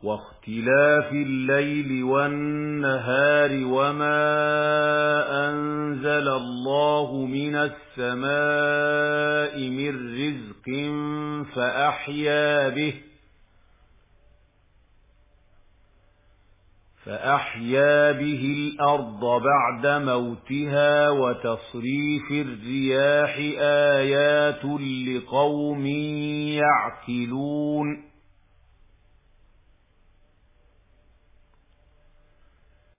واختلاف الليل والنهار وما أنزل الله من السماء من رزق فأحيا به الأرض بعد موتها وتصريف الرياح آيات لقوم يعقلون